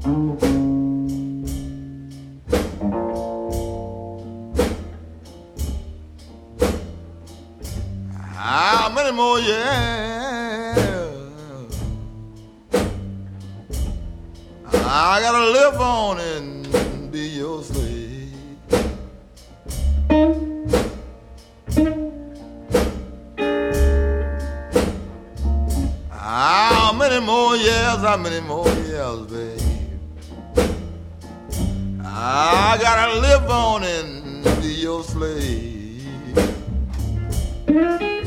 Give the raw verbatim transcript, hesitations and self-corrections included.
How many more years I gotta live on and be your slave? How many more years, how many more years, babe? I gotta live on and be your slave.